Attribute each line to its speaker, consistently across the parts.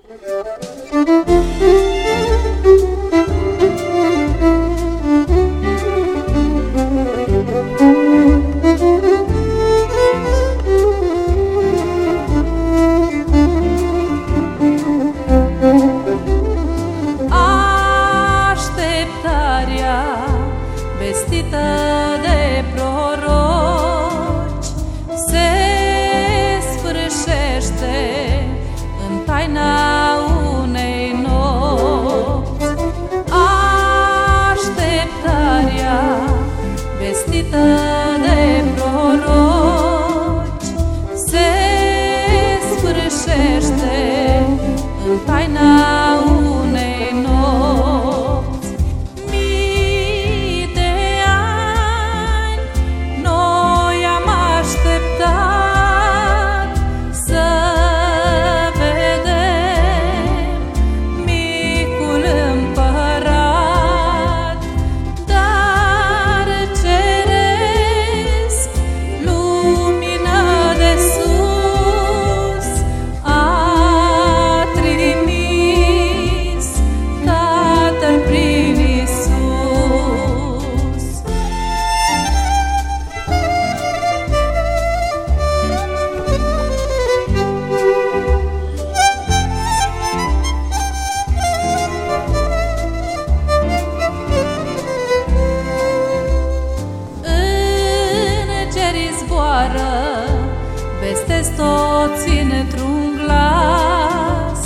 Speaker 1: Vestită de proroci se sfârșește în taina unei nopți. Așteptarea vestită de proroci se sfârșește în taina unei nopți. Vestesc toți într-un glas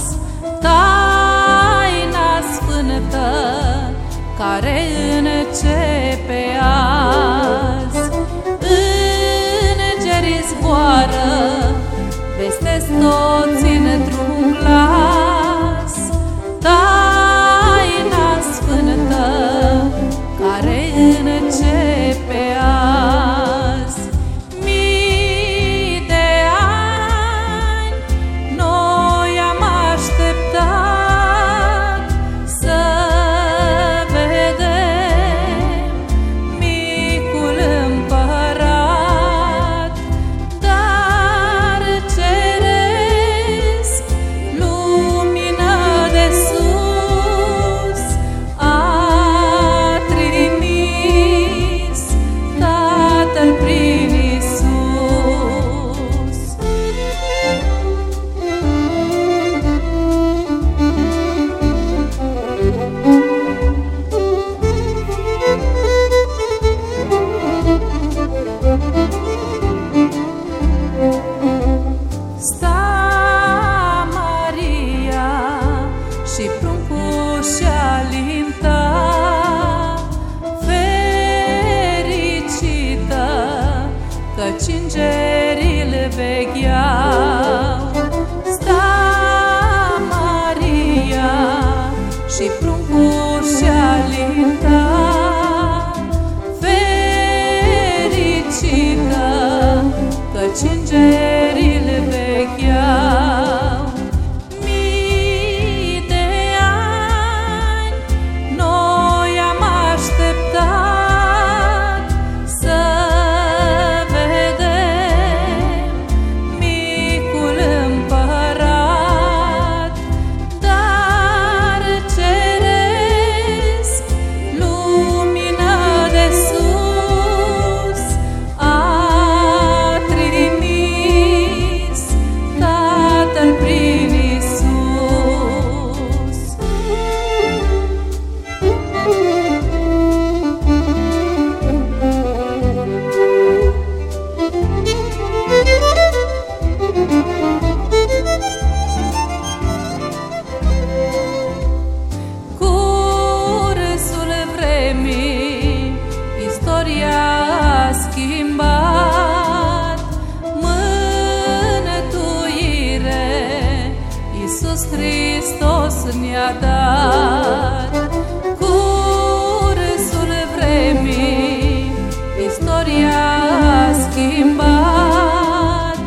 Speaker 1: taina sfântă care începe azi. Îngerii zboară, vestesc toți într-un glas taina sfântă care începe azi. Și pruncul și-a lintat, fericită, căci îngerii îl vegheau. Sta Maria și pruncul și-a lintat, fericită, căci îngerii îl vegheau. Hristos ne-a dat cursul vremii, istoria a schimbat,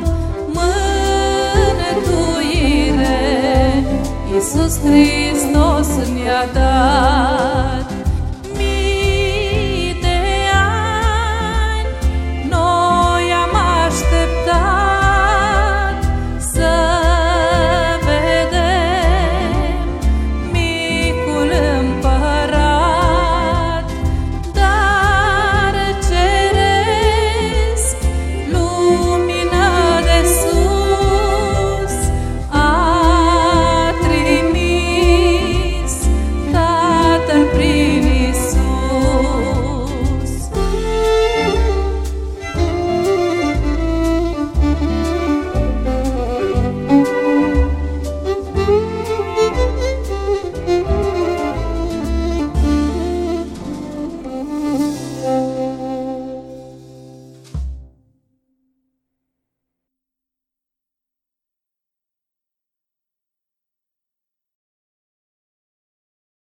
Speaker 1: mântuire Iisus Hristos ne-a dat.